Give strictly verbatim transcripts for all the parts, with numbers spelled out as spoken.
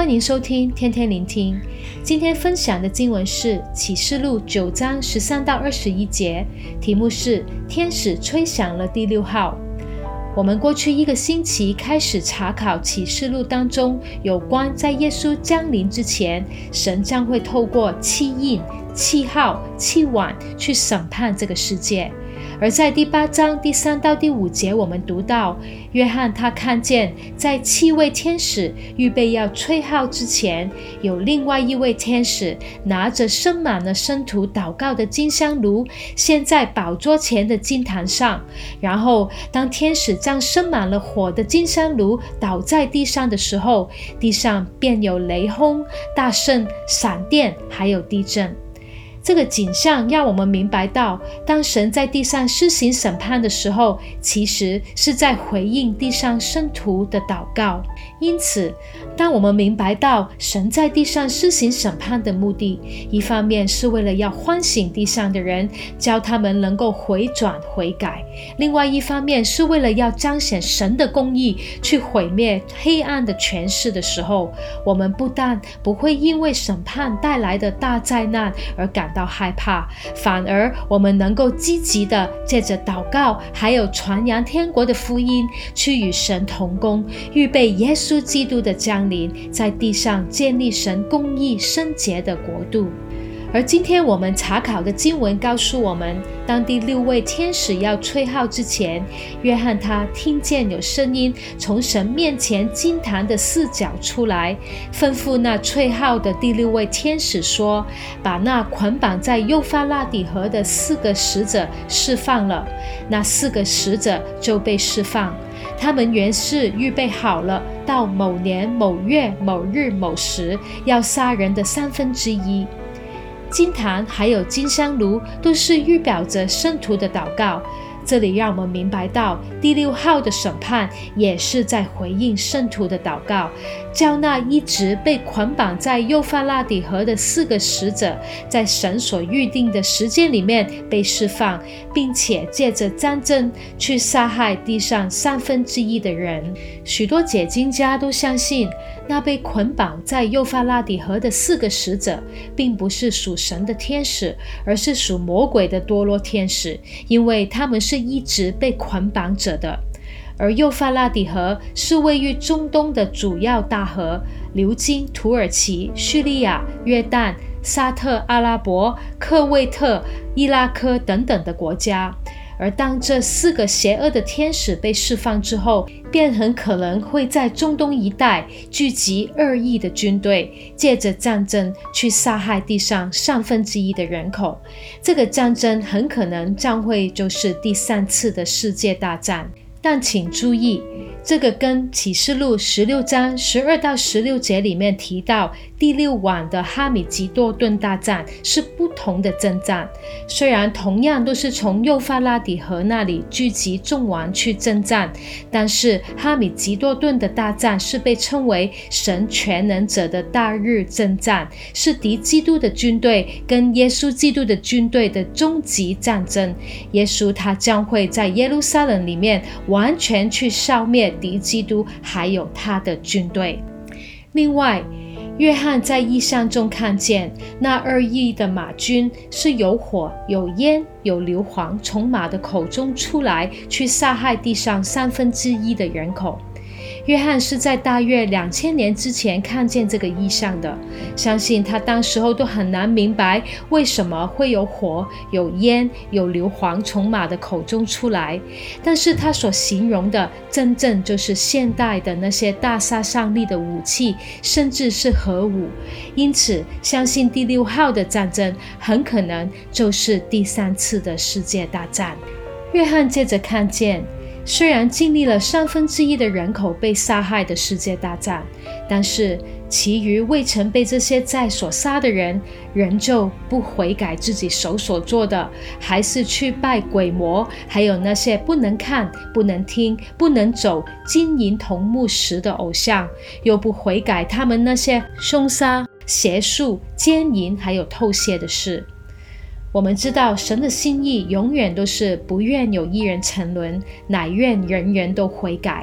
欢迎收听天天聆听。今天分享的经文是启示录九章十三到二十一节，题目是天使吹响了第六号。我们过去一个星期开始查考启示录当中有关在耶稣降临之前，神将会透过七印、七号、七碗去审判这个世界。而在第八章第三到第五节，我们读到约翰他看见在七位天使预备要吹号之前，有另外一位天使拿着盛满了圣徒祷告的金香炉，陷在宝座前的金坛上。然后当天使将盛满了火的金香炉倒在地上的时候，地上便有雷轰、大声、闪电还有地震。这个景象让我们明白到，当神在地上施行审判的时候，其实是在回应地上圣徒的祷告。因此，当我们明白到神在地上施行审判的目的，一方面是为了要唤醒地上的人，叫他们能够回转悔改；另外一方面是为了要彰显神的公义，去毁灭黑暗的权势的时候，我们不但不会因为审判带来的大灾难而感到害怕，反而我们能够积极的借着祷告还有传扬天国的福音，去与神同工，预备耶稣基督的降临，在地上建立神公义圣洁的国度。而今天我们查考的经文告诉我们，当第六位天使要吹号之前，约翰他听见有声音从神面前金坛的四角出来，吩咐那吹号的第六位天使说，把那捆绑在幼发拉底河的四个使者释放了。那四个使者就被释放，他们原是预备好了，到某年某月某日某时要杀人的三分之一。金坛还有金香炉都是预表着圣徒的祷告，这里让我们明白到第六号的审判也是在回应圣徒的祷告，叫那一直被捆绑在幼发拉底河的四个使者在神所预定的时间里面被释放，并且借着战争去杀害地上三分之一的人。许多解经家都相信那被捆绑在幼发拉底河的四个使者并不是属神的天使，而是属魔鬼的堕落天使，因为他们是一直被捆绑着的。而幼发拉底河是位于中东的主要大河，流经土耳其、叙利亚、约旦、沙特阿拉伯、科威特、伊拉克等等的国家。而当这四个邪恶的天使被释放之后，便很可能会在中东一带聚集二亿的军队，借着战争去杀害地上三分之一的人口。这个战争很可能将会就是第三次的世界大战。但请注意，这个跟启示录十六章十二到十六节里面提到第六晚的哈米吉多顿大战是不同的征战。虽然同样都是从幼发拉底河那里聚集众王去征战，但是哈米吉多顿的大战是被称为神全能者的大日征战，是敌基督的军队跟耶稣基督的军队的终极战争。耶稣他将会在耶路撒冷里面完全去消灭敌基督还有他的军队。另外，约翰在异象中看见那二亿的马军是有火、有烟、有硫磺从马的口中出来，去杀害地上三分之一的人口。约翰是在大约两千年之前看见这个异象的，相信他当时候都很难明白为什么会有火、有烟、有硫磺从马的口中出来，但是他所形容的真正就是现代的那些大杀伤力的武器，甚至是核武。因此相信第六号的战争很可能就是第三次的世界大战。约翰接着看见，虽然经历了三分之一的人口被杀害的世界大战，但是其余未曾被这些灾所杀的人，仍旧不悔改自己手所做的，还是去拜鬼魔，还有那些不能看、不能听、不能走金银铜木石的偶像，又不悔改他们那些凶杀、邪术、奸淫还有偷窃的事。我们知道神的心意永远都是不愿有一人沉沦，乃愿人人都悔改。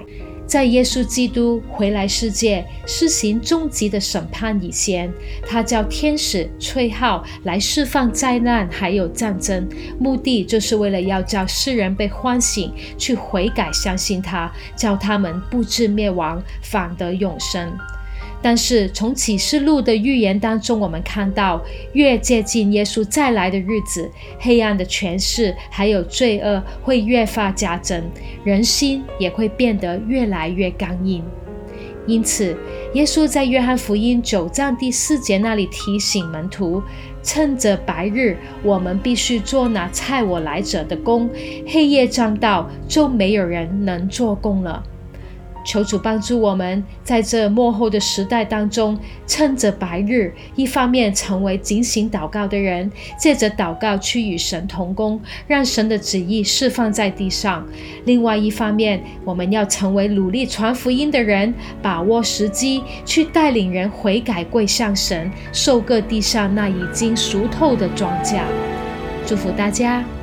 在耶稣基督回来世界施行终极的审判以前，他叫天使吹号来释放灾难还有战争，目的就是为了要叫世人被唤醒，去悔改相信他，叫他们不致灭亡，反得永生。但是从启示录的预言当中，我们看到越接近耶稣再来的日子，黑暗的权势还有罪恶会越发加增，人心也会变得越来越刚硬。因此耶稣在约翰福音九章第四节那里提醒门徒，趁着白日我们必须做那差我来者的工，黑夜将到，就没有人能做工了。求主帮助我们在这末后的时代当中，趁着白日，一方面成为警醒祷告的人，借着祷告去与神同工，让神的旨意释放在地上；另外一方面，我们要成为努力传福音的人，把握时机去带领人悔改归向神，收割地上那已经熟透的庄稼。祝福大家。